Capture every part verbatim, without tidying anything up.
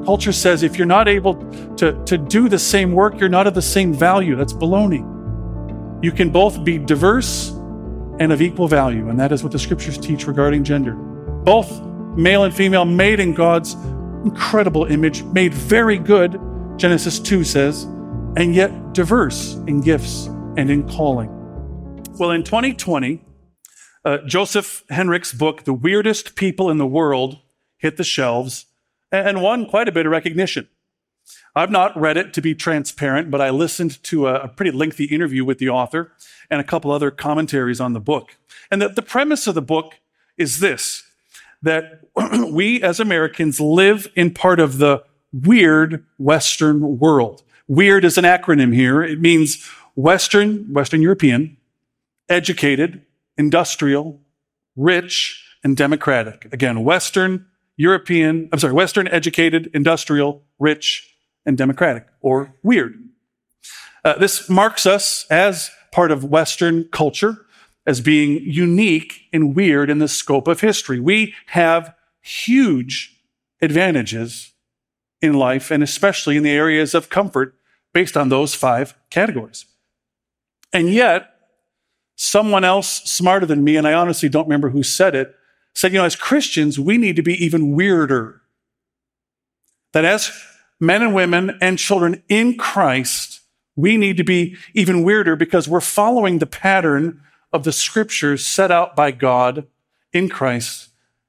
culture says if you're not able to, to do the same work, you're not of the same value. That's baloney. You can both be diverse and of equal value, and that is what the scriptures teach regarding gender. Both male and female, made in God's incredible image, made very good, Genesis two says, and yet diverse in gifts and in calling. Well, in twenty twenty, uh, Joseph Henrich's book, The Weirdest People in the World, hit the shelves and won quite a bit of recognition. I've not read it, to be transparent, but I listened to a, a pretty lengthy interview with the author and a couple other commentaries on the book. And the, the premise of the book is this, that we as Americans live in part of the weird Western world. Weird is an acronym here. It means Western, Western European, educated, industrial, rich, and democratic. Again, Western, European, I'm sorry, Western, educated, industrial, rich, and democratic, or weird. Uh, this marks us as part of Western culture as being unique and weird in the scope of history. We have huge advantages in life, and especially in the areas of comfort based on those five categories. And yet, someone else smarter than me, and I honestly don't remember who said it, said, you know, as Christians, we need to be even weirder. That as men and women and children in Christ, we need to be even weirder because we're following the pattern of the scriptures set out by God in Christ,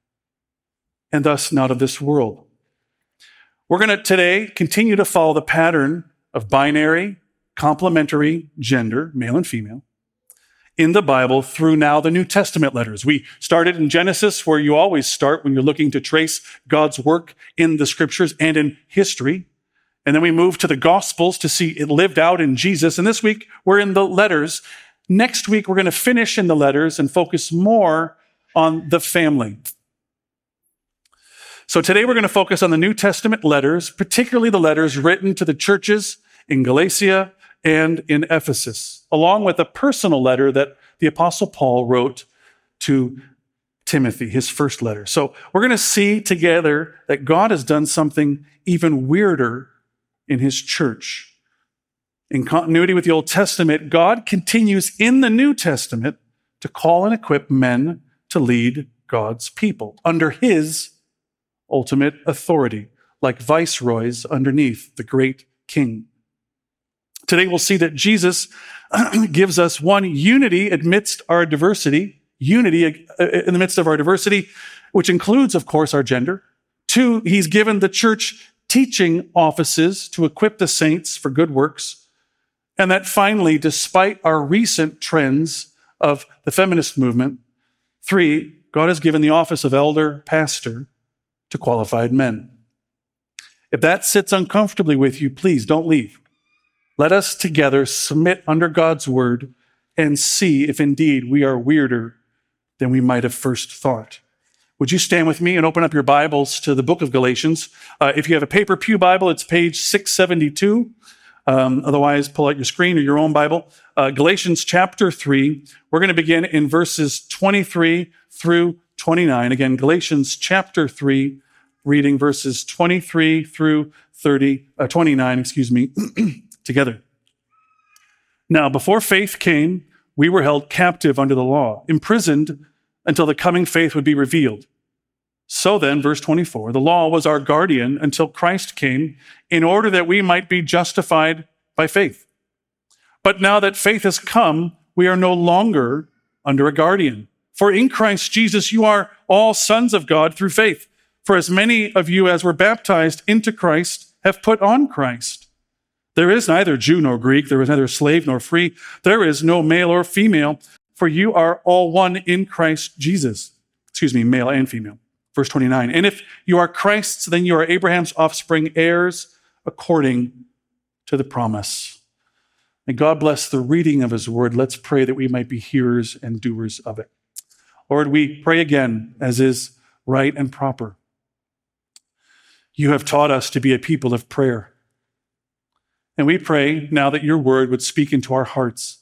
and thus not of this world. We're going to today continue to follow the pattern of binary, complementary gender, male and female, in the Bible through now the New Testament letters. We started in Genesis, where you always start when you're looking to trace God's work in the scriptures and in history. And then we moved to the Gospels to see it lived out in Jesus. And this week, we're in the letters. Next week, we're going to finish in the letters and focus more on the family. So today, we're going to focus on the New Testament letters, particularly the letters written to the churches in Galatia and in Ephesus, along with a personal letter that the Apostle Paul wrote to Timothy, his first letter. So we're going to see together that God has done something even weirder in his church. In continuity with the Old Testament, God continues in the New Testament to call and equip men to lead God's people under his ultimate authority, like viceroys underneath the great king. Today we'll see that Jesus gives us, one, unity amidst our diversity, unity in the midst of our diversity, which includes, of course, our gender. Two, he's given the church teaching offices to equip the saints for good works. And that finally, despite our recent trends of the feminist movement, three, God has given the office of elder, pastor to qualified men. If that sits uncomfortably with you, please don't leave. Let us together submit under God's word and see if indeed we are weirder than we might have first thought. Would you stand with me and open up your Bibles to the book of Galatians? Uh, if you have a paper pew Bible, it's page six seventy-two. Um, otherwise, pull out your screen or your own Bible. Uh, Galatians chapter three. We're going to begin in verses twenty-three through twenty-nine. Again, Galatians chapter three, reading verses twenty-three through thirty, uh, twenty-nine, excuse me. Together. Now, before faith came, we were held captive under the law, imprisoned until the coming faith would be revealed. So then, verse twenty-four, the law was our guardian until Christ came in order that we might be justified by faith. But now that faith has come, we are no longer under a guardian. For in Christ Jesus, you are all sons of God through faith. For as many of you as were baptized into Christ have put on Christ. There is neither Jew nor Greek, there is neither slave nor free, there is no male or female, for you are all one in Christ Jesus. Excuse me, male and female. Verse twenty-nine, and if you are Christ's, then you are Abraham's offspring, heirs according to the promise. May God bless the reading of his word. Let's pray that we might be hearers and doers of it. Lord, we pray again, as is right and proper. You have taught us to be a people of prayer. And we pray now that your word would speak into our hearts.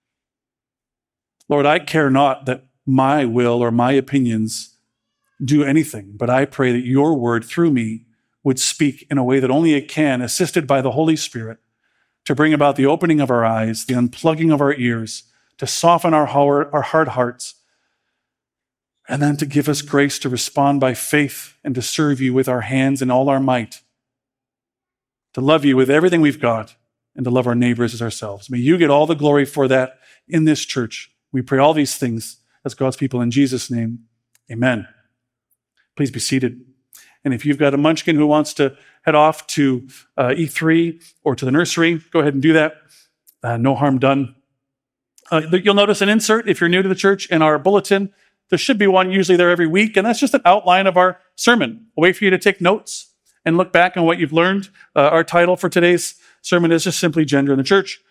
Lord, I care not that my will or my opinions do anything, but I pray that your word through me would speak in a way that only it can, assisted by the Holy Spirit, to bring about the opening of our eyes, the unplugging of our ears, to soften our hard, our hard hearts, and then to give us grace to respond by faith and to serve you with our hands and all our might, to love you with everything we've got, and to love our neighbors as ourselves. May you get all the glory for that in this church. We pray all these things as God's people in Jesus' name. Amen. Please be seated. And if you've got a munchkin who wants to head off to uh, E three or to the nursery, go ahead and do that. Uh, no harm done. Uh, you'll notice an insert if you're new to the church in our bulletin. There should be one usually there every week, and that's just an outline of our sermon, a way for you to take notes and look back on what you've learned. Uh, our title for today's sermon is just simply Gender in the Church.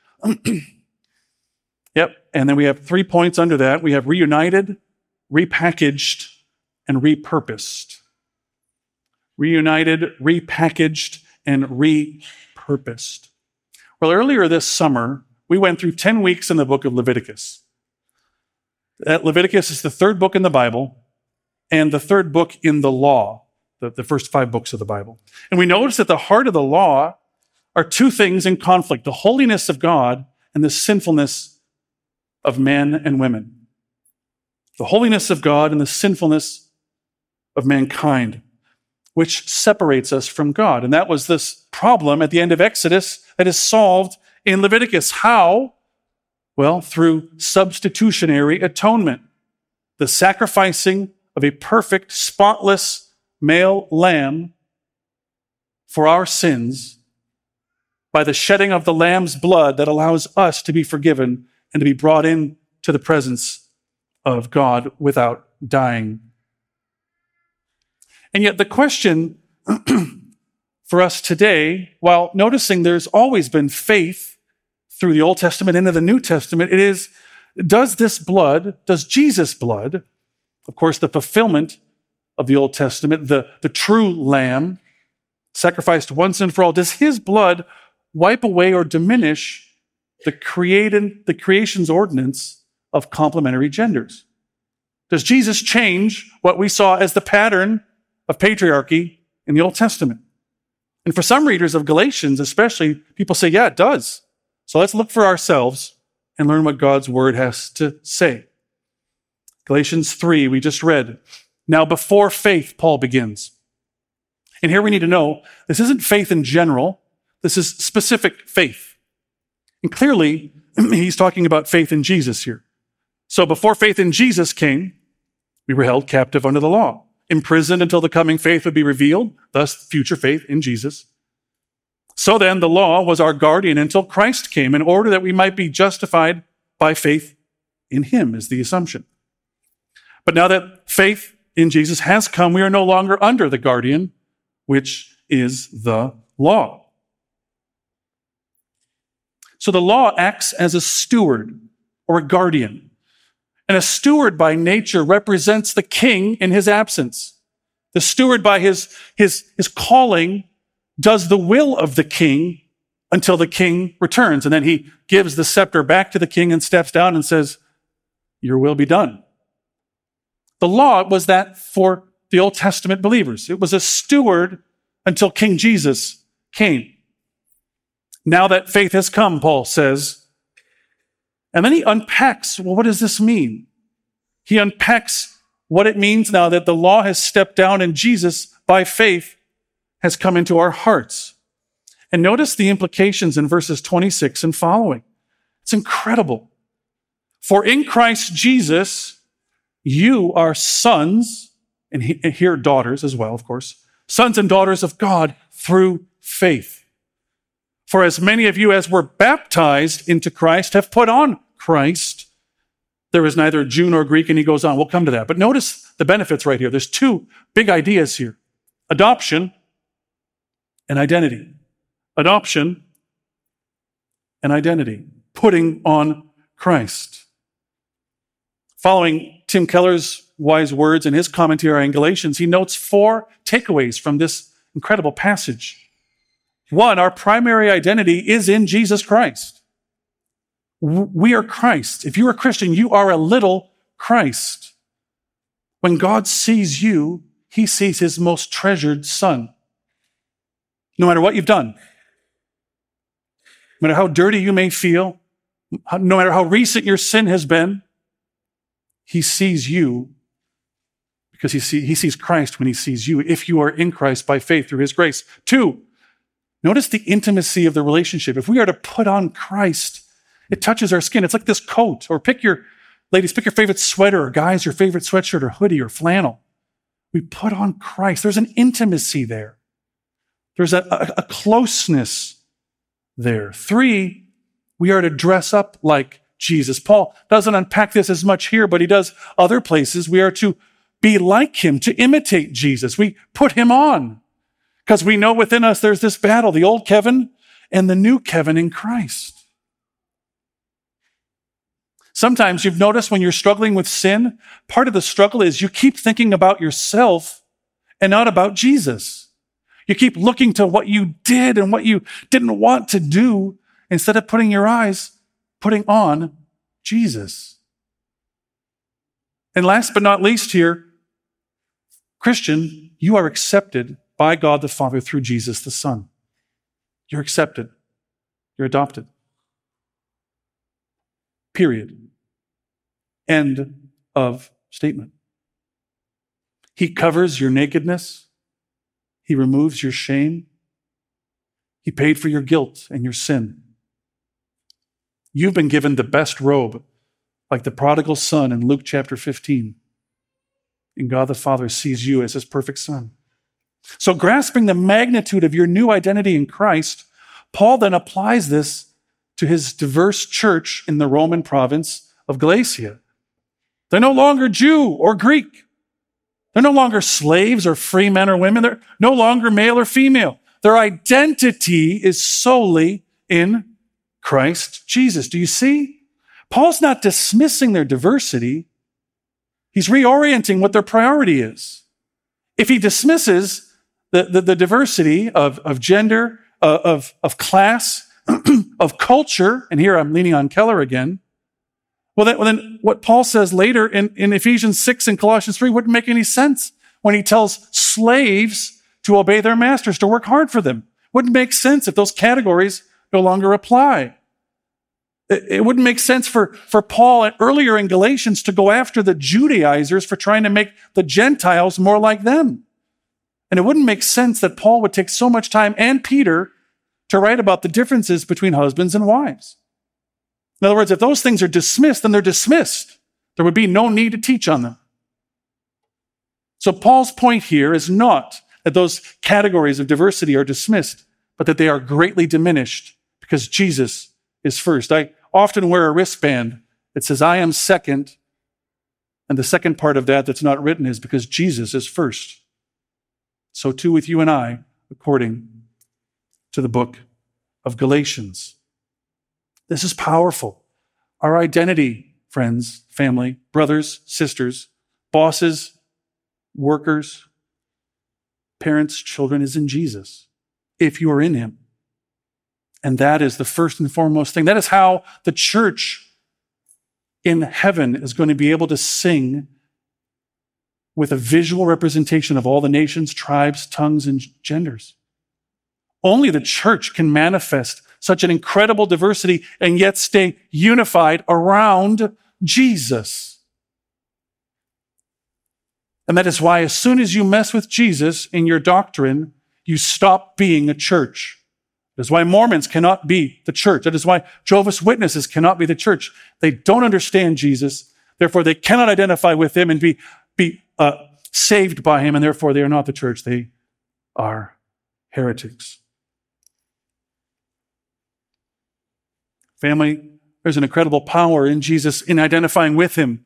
Yep, and then we have three points under that. We have reunited, repackaged, and repurposed. Reunited, repackaged, and repurposed. Well, earlier this summer, we went through ten weeks in the book of Leviticus. That Leviticus is the third book in the Bible and the third book in the law, the, the first five books of the Bible. And we notice that the heart of the law are two things in conflict: the holiness of God and the sinfulness of men and women. The holiness of God and the sinfulness of mankind, which separates us from God. And that was this problem at the end of Exodus that is solved in Leviticus. How? Well, through substitutionary atonement, the sacrificing of a perfect, spotless male lamb for our sins by the shedding of the lamb's blood that allows us to be forgiven and to be brought in to the presence of God without dying. And yet the question for us today, while noticing there's always been faith through the Old Testament into the New Testament, it is, does this blood, does Jesus' blood, of course, the fulfillment of the Old Testament, the, the true lamb, sacrificed once and for all, does his blood wipe away or diminish the created, the creation's ordinance of complementary genders? Does Jesus change what we saw as the pattern of patriarchy in the Old Testament? And for some readers of Galatians especially, people say, yeah, it does. So let's look for ourselves and learn what God's word has to say. Galatians three, we just read. Now before faith, Paul begins. And here we need to know, this isn't faith in general. This is specific faith. And clearly, he's talking about faith in Jesus here. So before faith in Jesus came, we were held captive under the law, imprisoned until the coming faith would be revealed, thus future faith in Jesus. So then the law was our guardian until Christ came, in order that we might be justified by faith in him, is the assumption. But now that faith in Jesus has come, we are no longer under the guardian, which is the law. So the law acts as a steward or a guardian. And a steward by nature represents the king in his absence. The steward by his, his, his calling does the will of the king until the king returns. And then he gives the scepter back to the king and steps down and says, your will be done. The law was that for the Old Testament believers. It was a steward until King Jesus came. Now that faith has come, Paul says, and then he unpacks, well, what does this mean? He unpacks what it means now that the law has stepped down and Jesus, by faith, has come into our hearts. And notice the implications in verses twenty-six and following. It's incredible. For in Christ Jesus, you are sons, and here daughters as well, of course, sons and daughters of God through faith. For as many of you as were baptized into Christ have put on Christ. There is neither Jew nor Greek, and he goes on. We'll come to that. But notice the benefits right here. There's two big ideas here. Adoption and identity. Adoption and identity. Putting on Christ. Following Tim Keller's wise words in his commentary on Galatians, he notes four takeaways from this incredible passage. One, our primary identity is in Jesus Christ. We are Christ. If you're a Christian, you are a little Christ. When God sees you, he sees his most treasured son. No matter what you've done, no matter how dirty you may feel, no matter how recent your sin has been, he sees you because he, see, he sees Christ when he sees you, if you are in Christ by faith through his grace. Two, notice the intimacy of the relationship. If we are to put on Christ, it touches our skin. It's like this coat, or pick your, ladies, pick your favorite sweater, or guys, your favorite sweatshirt or hoodie or flannel. We put on Christ. There's an intimacy there. There's a, a, a closeness there. Three, we are to dress up like Jesus. Paul doesn't unpack this as much here, but he does other places. We are to be like him, to imitate Jesus. We put him on because we know within us there's this battle, the old Kevin and the new Kevin in Christ. Sometimes you've noticed when you're struggling with sin, part of the struggle is you keep thinking about yourself and not about Jesus. You keep looking to what you did and what you didn't want to do instead of putting your eyes, putting on Jesus. And last but not least here, Christian, you are accepted by God the Father through Jesus the Son. You're accepted. You're adopted. Period. End of statement. He covers your nakedness. He removes your shame. He paid for your guilt and your sin. You've been given the best robe, like the prodigal son in Luke chapter fifteen. And God the Father sees you as his perfect son. So grasping the magnitude of your new identity in Christ, Paul then applies this to his diverse church in the Roman province of Galatia. They're no longer Jew or Greek. They're no longer slaves or free men or women. They're no longer male or female. Their identity is solely in Christ Jesus. Do you see? Paul's not dismissing their diversity. He's reorienting what their priority is. If he dismisses the, the, the diversity of, of gender, uh, of, of class, of culture, and here I'm leaning on Keller again, well then, well then what Paul says later in, in Ephesians six and Colossians three wouldn't make any sense when he tells slaves to obey their masters, to work hard for them. Wouldn't make sense if those categories no longer apply. It, it wouldn't make sense for, for Paul earlier in Galatians to go after the Judaizers for trying to make the Gentiles more like them. And it wouldn't make sense that Paul would take so much time, and Peter, to write about the differences between husbands and wives. In other words, if those things are dismissed, then they're dismissed. There would be no need to teach on them. So Paul's point here is not that those categories of diversity are dismissed, but that they are greatly diminished because Jesus is first. I often wear a wristband that says, I am second. And the second part of that that's not written is because Jesus is first. So too with you and I, according to the book of Galatians. This is powerful. Our identity, friends, family, brothers, sisters, bosses, workers, parents, children, is in Jesus, if you are in him. And that is the first and foremost thing. That is how the church in heaven is going to be able to sing with a visual representation of all the nations, tribes, tongues, and genders. Only the church can manifest such an incredible diversity and yet stay unified around Jesus. And that is why as soon as you mess with Jesus in your doctrine, you stop being a church. That is why Mormons cannot be the church. That is why Jehovah's Witnesses cannot be the church. They don't understand Jesus. Therefore, they cannot identify with him and be, be uh, saved by him, and therefore they are not the church. They are heretics. Family, there's an incredible power in Jesus in identifying with him.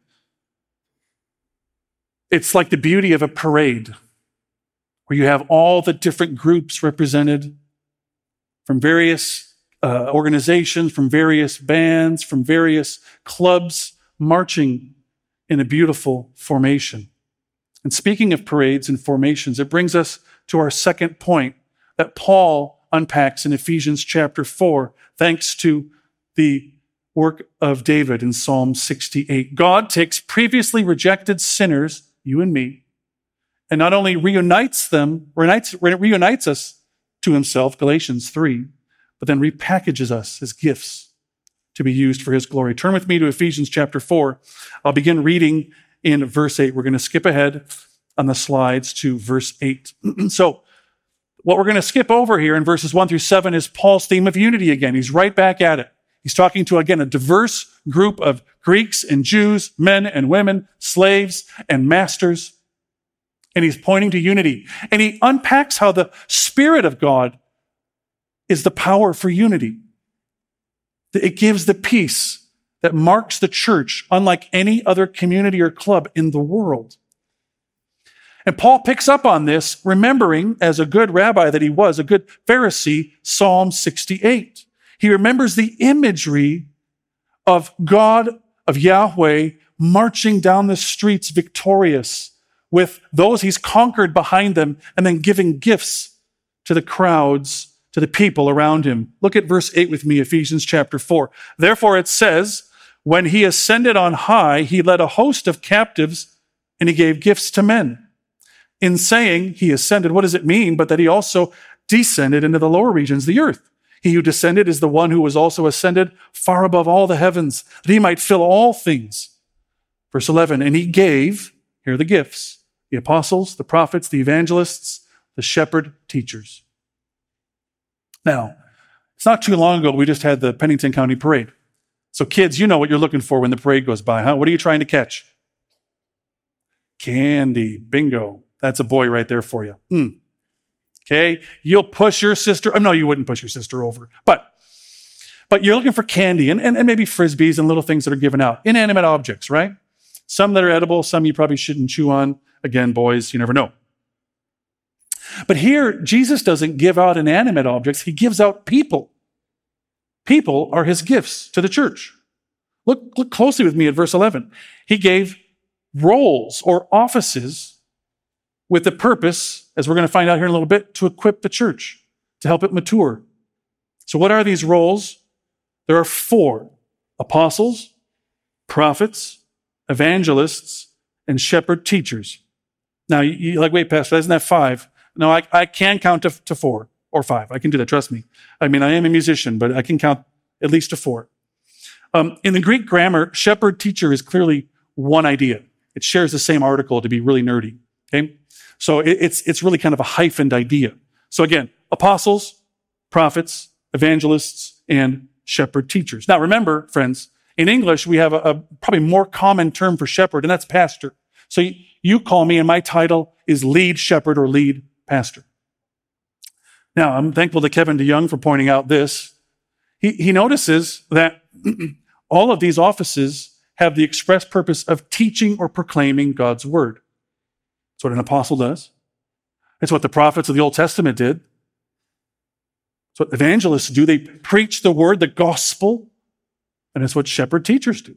It's like the beauty of a parade where you have all the different groups represented from various uh, organizations, from various bands, from various clubs, marching in a beautiful formation. And speaking of parades and formations, it brings us to our second point that Paul unpacks in Ephesians chapter four, thanks to the work of David in Psalm sixty-eight. God takes previously rejected sinners, you and me, and not only reunites them, reunites, reunites us to himself, Galatians three, but then repackages us as gifts to be used for his glory. Turn with me to Ephesians chapter four. I'll begin reading in verse eight. We're going to skip ahead on the slides to verse eight. So what we're going to skip over here in verses one through seven is Paul's theme of unity again. He's right back at it. He's talking to, again, a diverse group of Greeks and Jews, men and women, slaves and masters. And he's pointing to unity. And he unpacks how the Spirit of God is the power for unity. It gives the peace that marks the church unlike any other community or club in the world. And Paul picks up on this, remembering, as a good rabbi that he was, a good Pharisee, Psalm sixty-eight. He remembers the imagery of God, of Yahweh, marching down the streets victorious with those he's conquered behind them and then giving gifts to the crowds, to the people around him. Look at verse eight with me, Ephesians chapter four. Therefore it says, when he ascended on high, he led a host of captives and he gave gifts to men. In saying he ascended, what does it mean? But that he also descended into the lower regions, the earth. He who descended is the one who was also ascended far above all the heavens, that he might fill all things. Verse eleven, and he gave, here are the gifts, the apostles, the prophets, the evangelists, the shepherd teachers. Now, it's not too long ago we just had the Pennington County Parade. So kids, you know what you're looking for when the parade goes by, huh? What are you trying to catch? Candy. Bingo. That's a boy right there for you. Mm. Okay? You'll push your sister. Oh, no, you wouldn't push your sister over. But but you're looking for candy and, and, and maybe Frisbees and little things that are given out. Inanimate objects, right? Some that are edible, some you probably shouldn't chew on. Again, boys, you never know. But here, Jesus doesn't give out inanimate objects. He gives out people. People are his gifts to the church. Look, look closely with me at verse eleven. He gave roles or offices with the purpose, as we're going to find out here in a little bit, to equip the church, to help it mature. So what are these roles? There are four: apostles, prophets, evangelists, and shepherd teachers. Now, you're like, wait, Pastor, isn't that five? No, I, I can count to, to four or five. I can do that, trust me. I mean, I am a musician, but I can count at least to four. Um, in the Greek grammar, shepherd teacher is clearly one idea. It shares the same article to be really nerdy, okay? So it, it's, it's really kind of a hyphened idea. So again, apostles, prophets, evangelists, and shepherd teachers. Now remember, friends, in English, we have a, a probably more common term for shepherd, and that's pastor. So you, you call me, and my title is lead shepherd or lead pastor. Now, I'm thankful to Kevin DeYoung for pointing out this. He, he notices that all of these offices have the express purpose of teaching or proclaiming God's word. That's what an apostle does. That's what the prophets of the Old Testament did. That's what evangelists do. They preach the word, the gospel, and it's what shepherd teachers do.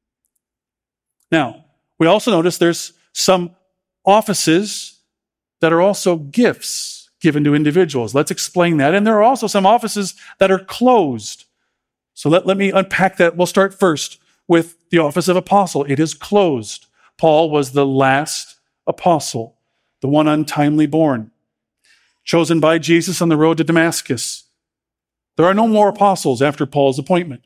Now, we also notice there's some offices that are also gifts given to individuals. Let's explain that. And there are also some offices that are closed. So let, let me unpack that. We'll start first with the office of apostle. It is closed. Paul was the last apostle, the one untimely born, chosen by Jesus on the road to Damascus. There are no more apostles after Paul's appointment.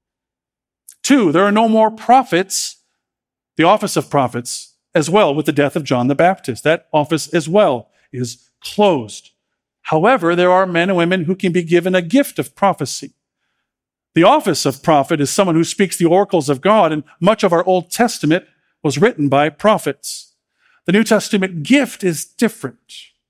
Two, there are no more prophets, the office of prophets, as well with the death of John the Baptist. That office as well is closed. However, there are men and women who can be given a gift of prophecy. The office of prophet is someone who speaks the oracles of God, and much of our Old Testament was written by prophets. The New Testament gift is different,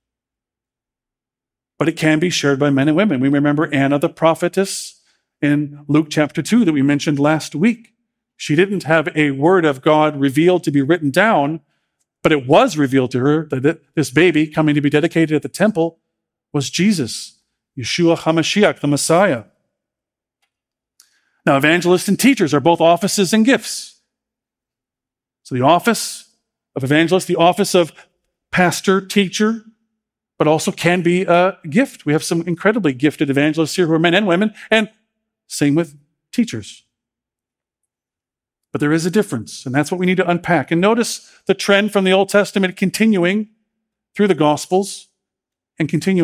but it can be shared by men and women. We remember Anna the prophetess in Luke chapter two that we mentioned last week. She didn't have a word of God revealed to be written down, but it was revealed to her that this baby coming to be dedicated at the temple was Jesus, Yeshua HaMashiach, the Messiah. Now, evangelists and teachers are both offices and gifts. So the office of evangelist, the office of pastor, teacher, but also can be a gift. We have some incredibly gifted evangelists here who are men and women, and same with teachers. But there is a difference, and that's what we need to unpack. And notice the trend from the Old Testament continuing through the Gospels and continuing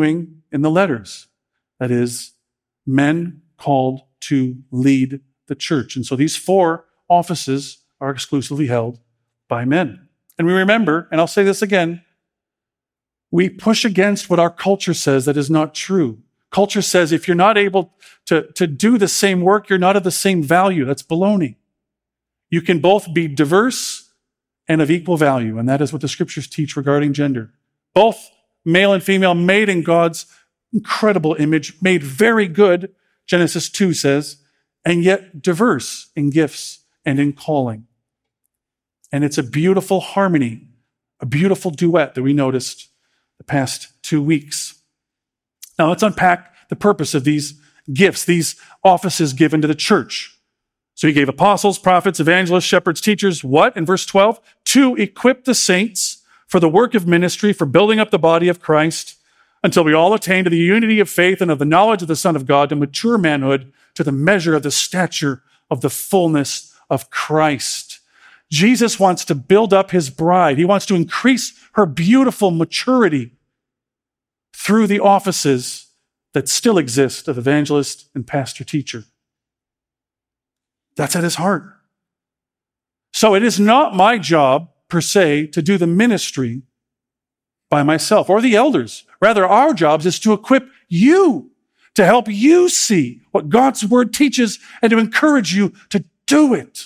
in the letters. That is, men called to lead the church. And so these four offices are exclusively held by men. And we remember, and I'll say this again, we push against what our culture says that is not true. Culture says if you're not able to, to do the same work, you're not of the same value. That's baloney. You can both be diverse and of equal value, and that is what the scriptures teach regarding gender. Both male and female, made in God's incredible image, made very good, Genesis two says, and yet diverse in gifts and in calling. And it's a beautiful harmony, a beautiful duet that we noticed the past two weeks. Now let's unpack the purpose of these gifts, these offices given to the church. So he gave apostles, prophets, evangelists, shepherds, teachers. What? In verse twelve, to equip the saints for the work of ministry, for building up the body of Christ, until we all attain to the unity of faith and of the knowledge of the Son of God, to mature manhood, to the measure of the stature of the fullness of Christ. Jesus wants to build up his bride. He wants to increase her beautiful maturity through the offices that still exist of evangelist and pastor teacher. That's at his heart. So it is not my job, per se, to do the ministry by myself or the elders. Rather, our job is to equip you, to help you see what God's word teaches and to encourage you to do it.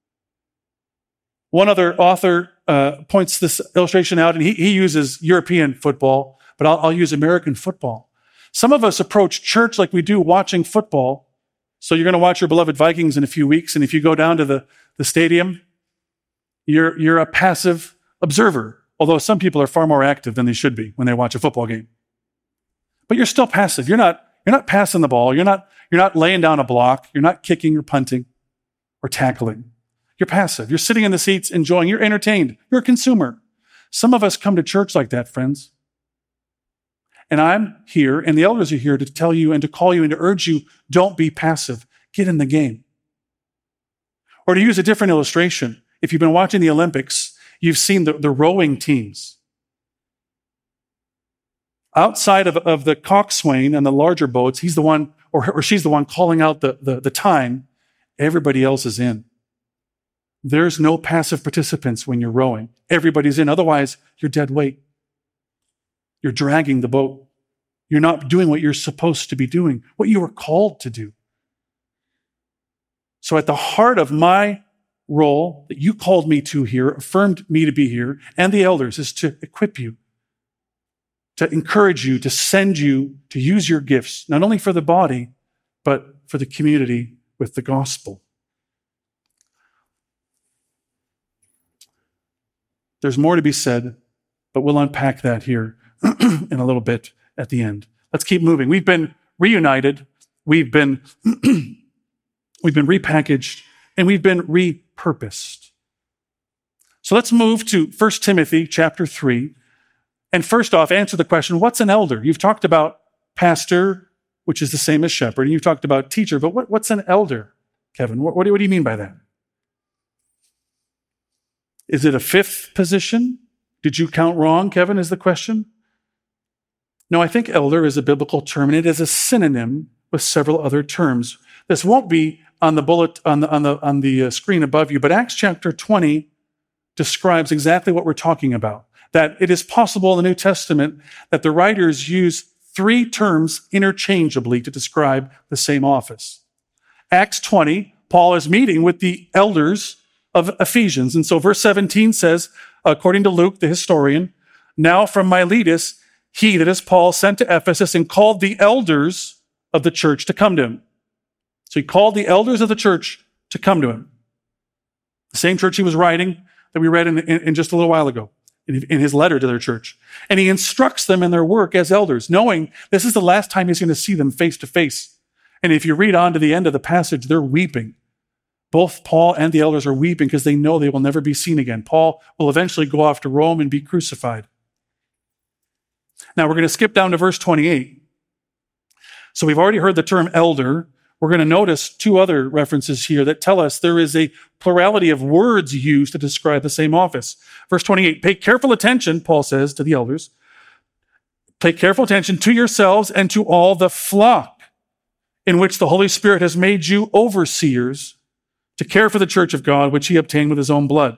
One other author uh, points this illustration out, and he, he uses European football, but I'll, I'll use American football. Some of us approach church like we do watching football. So you're going to watch your beloved Vikings in a few weeks, and if you go down to the, the stadium, you're, you're a passive observer, although some people are far more active than they should be when they watch a football game. But you're still passive. You're not, you're not passing the ball. You're not, you're not laying down a block. You're not kicking or punting or tackling. You're passive. You're sitting in the seats, enjoying. You're entertained. You're a consumer. Some of us come to church like that, friends. And I'm here, and the elders are here to tell you and to call you and to urge you, don't be passive. Get in the game. Or to use a different illustration, if you've been watching the Olympics, you've seen the, the rowing teams. Outside of, of the coxswain and the larger boats, he's the one, or, or she's the one calling out the, the, the time. Everybody else is in. There's no passive participants when you're rowing. Everybody's in. Otherwise, you're dead weight. You're dragging the boat. You're not doing what you're supposed to be doing, what you were called to do. So at the heart of my role that you called me to here, affirmed me to be here, and the elders, is to equip you, to encourage you, to send you to use your gifts, not only for the body, but for the community with the gospel. There's more to be said, but we'll unpack that here in a little bit at the end. Let's keep moving. We've been reunited. We've been, we've been repackaged, and we've been repurposed. So let's move to First Timothy chapter three. And first off, answer the question, what's an elder? You've talked about pastor, which is the same as shepherd, and you've talked about teacher, but what, what's an elder, Kevin? What, what, do, what do you mean by that? Is it a fifth position? Did you count wrong, Kevin, is the question? No, I think elder is a biblical term, and it is a synonym with several other terms. This won't be on the bullet on the on the on the uh, screen above you, but Acts chapter twenty describes exactly what we're talking about. That it is possible in the New Testament that the writers use three terms interchangeably to describe the same office. Acts twenty, Paul is meeting with the elders of Ephesians. And so verse seventeen says, according to Luke, the historian, now from Miletus, he, that is Paul, sent to Ephesus and called the elders of the church to come to him. So he called the elders of the church to come to him. The same church he was writing that we read in, in, in just a little while ago, in, in his letter to their church. And he instructs them in their work as elders, knowing this is the last time he's going to see them face to face. And if you read on to the end of the passage, they're weeping. Both Paul and the elders are weeping because they know they will never be seen again. Paul will eventually go off to Rome and be crucified. Now we're going to skip down to verse twenty-eight. So we've already heard the term elder. We're going to notice two other references here that tell us there is a plurality of words used to describe the same office. Verse twenty-eight, pay careful attention, Paul says to the elders, Pay careful attention to yourselves and to all the flock in which the Holy Spirit has made you overseers to care for the church of God, which he obtained with his own blood.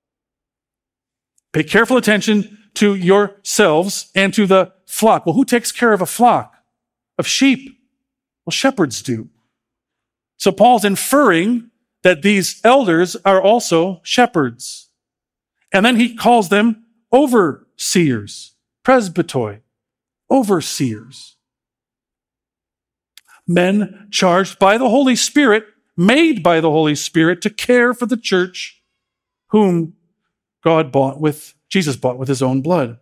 Pay careful attention to yourselves and to the flock. Well, who takes care of a flock of sheep? Well, shepherds do. So Paul's inferring that these elders are also shepherds. And then he calls them overseers, presbytoi, overseers. Men charged by the Holy Spirit, made by the Holy Spirit to care for the church whom God bought with, Jesus bought with his own blood.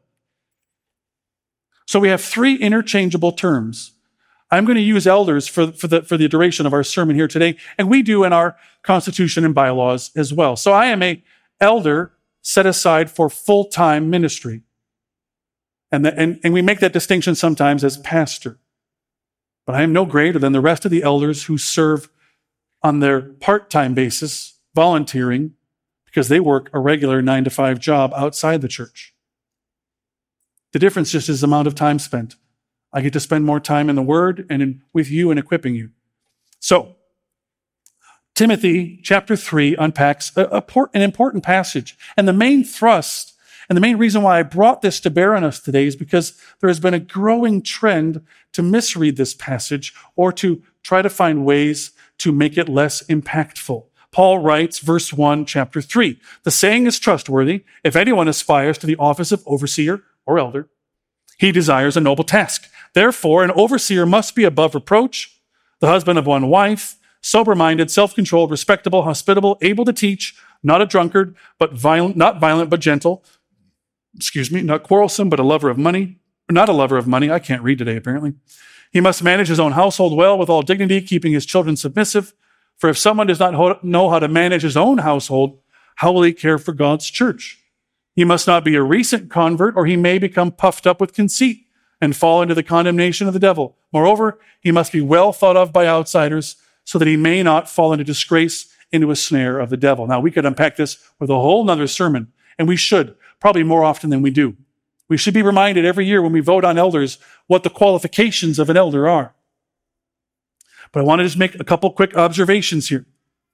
So we have three interchangeable terms. I'm going to use elders for, for, the, for the duration of our sermon here today, and we do in our constitution and bylaws as well. So I am a elder set aside for full-time ministry. And, the, and, and we make that distinction sometimes as pastor. But I am no greater than the rest of the elders who serve on their part-time basis, volunteering, because they work a regular nine to five job outside the church. The difference just is the amount of time spent. I get to spend more time in the Word and in, with you and equipping you. So, Timothy chapter three unpacks a, a port, an important passage. And the main thrust and the main reason why I brought this to bear on us today is because there has been a growing trend to misread this passage or to try to find ways to make it less impactful. Paul writes, verse one, chapter three, the saying is trustworthy. If anyone aspires to the office of overseer or elder, he desires a noble task. Therefore, an overseer must be above reproach, the husband of one wife, sober-minded, self-controlled, respectable, hospitable, able to teach, not a drunkard, but violent, not violent, but gentle. Excuse me, not quarrelsome, but a lover of money. Not a lover of money. I can't read today, apparently. He must manage his own household well with all dignity, keeping his children submissive. For if someone does not know how to manage his own household, how will he care for God's church? He must not be a recent convert, or he may become puffed up with conceit and fall into the condemnation of the devil. Moreover, he must be well thought of by outsiders so that he may not fall into disgrace, into a snare of the devil. Now, we could unpack this with a whole nother sermon, and we should, probably more often than we do. We should be reminded every year when we vote on elders what the qualifications of an elder are. But I want to just make a couple quick observations here.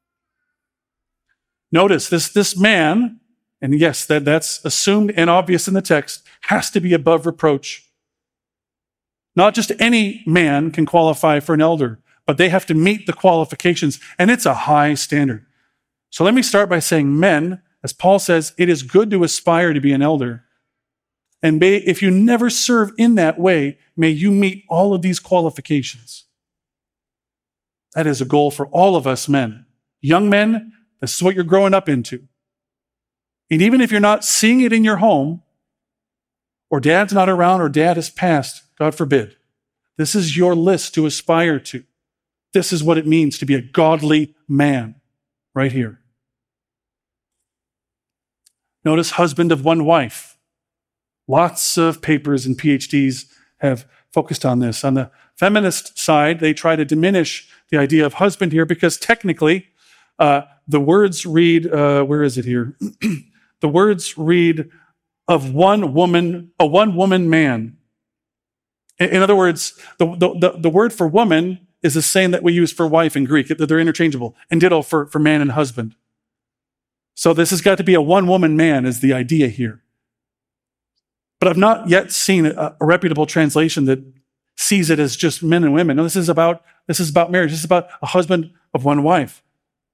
Notice this, this man, and yes, that, that's assumed and obvious in the text, has to be above reproach. Not just any man can qualify for an elder, but they have to meet the qualifications, and it's a high standard. So let me start by saying, men, as Paul says, it is good to aspire to be an elder. And may, if you never serve in that way, may you meet all of these qualifications. That is a goal for all of us men. Young men, this is what you're growing up into. And even if you're not seeing it in your home, or dad's not around, or dad has passed, God forbid, this is your list to aspire to. This is what it means to be a godly man, right here. Notice husband of one wife. Lots of papers and P H Ds have focused on this. On the feminist side, they try to diminish the idea of husband here because technically uh, the words read, uh, where is it here? The words read of one woman, a one woman man. In, in other words, the, the, the word for woman is the same that we use for wife in Greek. They're interchangeable. And ditto for, for man and husband. So this has got to be a one-woman man is the idea here. But I've not yet seen a, a reputable translation that sees it as just men and women. No, this is about, this is about marriage. This is about a husband of one wife.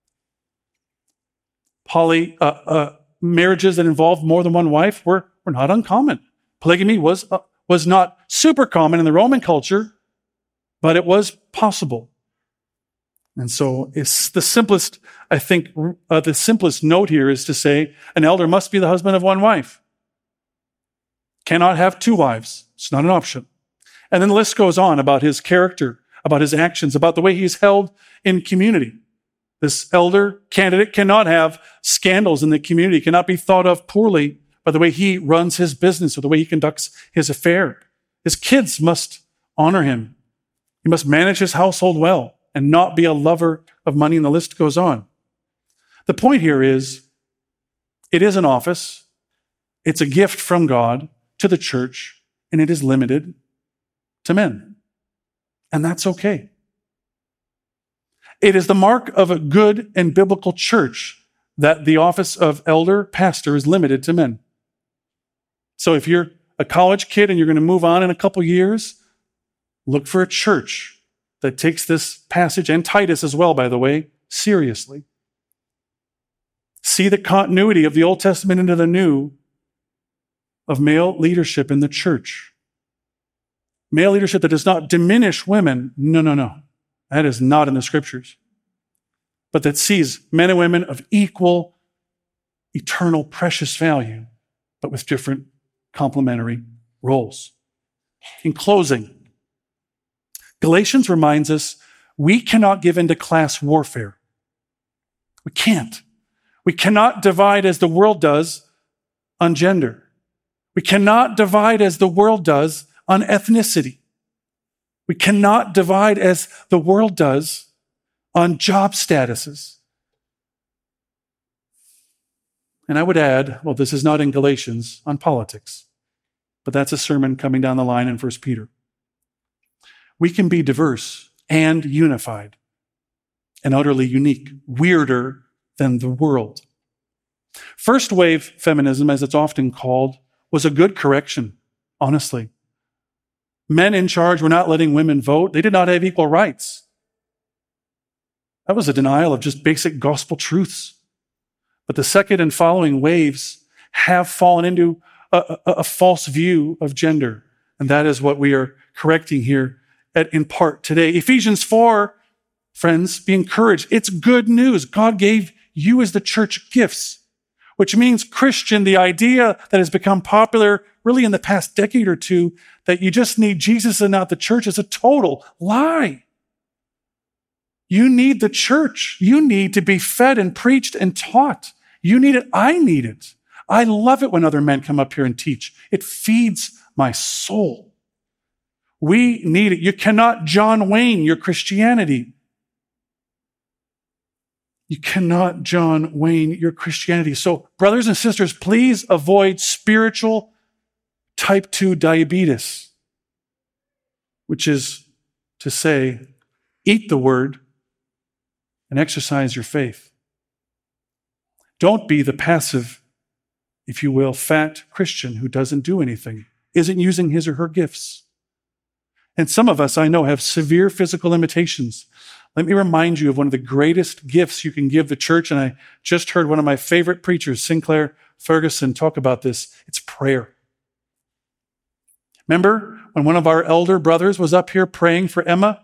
Poly, uh, uh, marriages that involve more than one wife were, were not uncommon. Polygamy was, uh, was not super common in the Roman culture, but it was possible. And so it's the simplest, I think, uh, the simplest note here is to say an elder must be the husband of one wife. Cannot have two wives. It's not an option. And then the list goes on about his character, about his actions, about the way he's held in community. This elder candidate cannot have scandals in the community, cannot be thought of poorly by the way he runs his business or the way he conducts his affair. His kids must honor him. He must manage his household well and not be a lover of money, and the list goes on. The point here is, it is an office. It's a gift from God to the church. and it is limited to men. And that's okay. It is the mark of a good and biblical church that the office of elder pastor is limited to men. So if you're a college kid and you're going to move on in a couple years, look for a church that takes this passage, and Titus as well, by the way, seriously. See the continuity of the Old Testament into the New of male leadership in the church. Male leadership that does not diminish women. No, no, no. That is not in the scriptures. But that sees men and women of equal, eternal, precious value, but with different complementary roles. In closing, Galatians reminds us we cannot give into class warfare. We can't. We cannot divide as the world does on gender. We cannot divide as the world does on ethnicity. We cannot divide as the world does on job statuses. And I would add, well, this is not in Galatians, on politics, but that's a sermon coming down the line in First Peter. We can be diverse and unified and utterly unique, weirder than the world. First wave feminism, as it's often called, was a good correction, honestly. Men in charge were not letting women vote. They did not have equal rights. That was a denial of just basic gospel truths. But the second and following waves have fallen into a, a, a false view of gender. And that is what we are correcting here at, in part today. Ephesians four, friends, be encouraged. It's good news. God gave you as the church gifts, which means, Christian, the idea that has become popular really in the past decade or two, that you just need Jesus and not the church, is a total lie. You need the church. You need to be fed and preached and taught. You need it. I need it. I love it when other men come up here and teach. It feeds my soul. We need it. You cannot John Wayne your Christianity. You cannot John Wayne your Christianity. So, brothers and sisters, please avoid spiritual type two diabetes, which is to say, eat the word and exercise your faith. Don't be the passive, if you will, fat Christian who doesn't do anything, isn't using his or her gifts. And some of us, I know, have severe physical limitations. Let me remind you of one of the greatest gifts you can give the church. And I just heard one of my favorite preachers, Sinclair Ferguson, talk about this. It's prayer. Remember when one of our elder brothers was up here praying for Emma?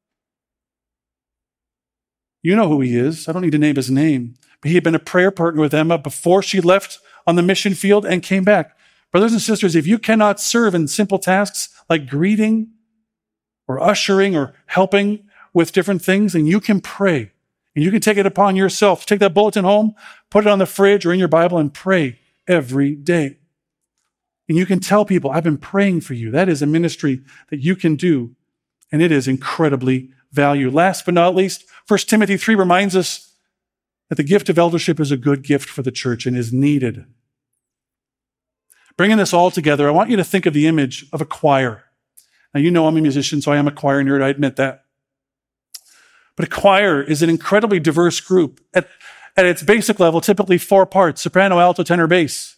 You know who he is. I don't need to name his name. But he had been a prayer partner with Emma before she left on the mission field and came back. Brothers and sisters, if you cannot serve in simple tasks like greeting or ushering or helping with different things, and you can pray, and you can take it upon yourself. Take that bulletin home, put it on the fridge or in your Bible, and pray every day. And you can tell people, I've been praying for you. That is a ministry that you can do, and it is incredibly valued. Last but not least, First Timothy three reminds us that the gift of eldership is a good gift for the church and is needed. Bringing this all together, I want you to think of the image of a choir. Now, you know I'm a musician, so I am a choir nerd. I admit that. But a choir is an incredibly diverse group. At, at its basic level, typically four parts: soprano, alto, tenor, bass.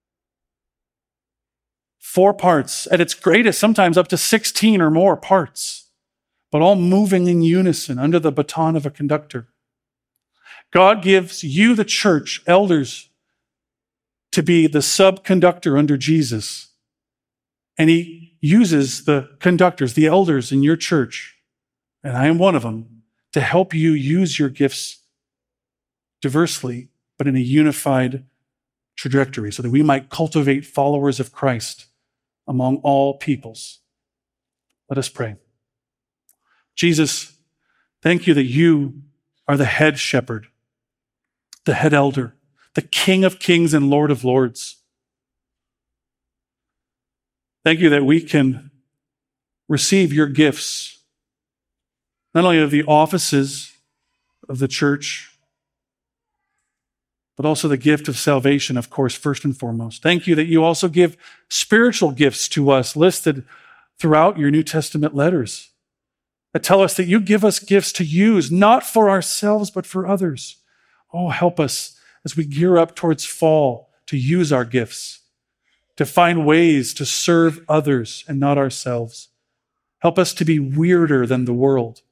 Four parts. At its greatest, sometimes up to sixteen or more parts, but all moving in unison under the baton of a conductor. God gives you, the church, elders, to be the subconductor under Jesus. And he uses the conductors, the elders in your church, and I am one of them, to help you use your gifts diversely, but in a unified trajectory, so that we might cultivate followers of Christ among all peoples. Let us pray. Jesus, thank you that you are the head shepherd, the head elder, the King of kings and Lord of lords. Thank you that we can receive your gifts, not only of the offices of the church, but also the gift of salvation, of course, first and foremost. Thank you that you also give spiritual gifts to us listed throughout your New Testament letters that tell us that you give us gifts to use, not for ourselves, but for others. Oh, help us as we gear up towards fall to use our gifts, to find ways to serve others and not ourselves. Help us to be weirder than the world.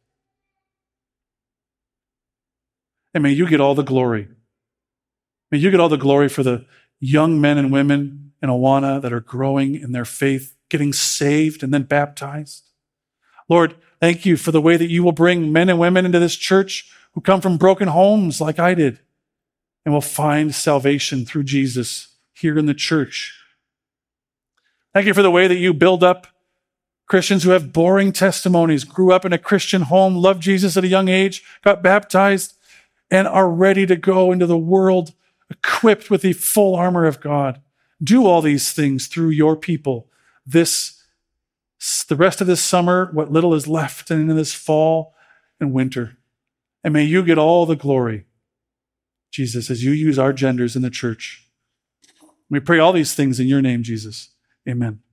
And may you get all the glory. May you get all the glory for the young men and women in Awana that are growing in their faith, getting saved and then baptized. Lord, thank you for the way that you will bring men and women into this church who come from broken homes like I did and will find salvation through Jesus here in the church. Thank you for the way that you build up Christians who have boring testimonies, grew up in a Christian home, loved Jesus at a young age, got baptized, and are ready to go into the world equipped with the full armor of God. Do all these things through your people this, the rest of this summer, what little is left, and into this fall and winter. And may you get all the glory, Jesus, as you use our genders in the church. We pray all these things in your name, Jesus. Amen.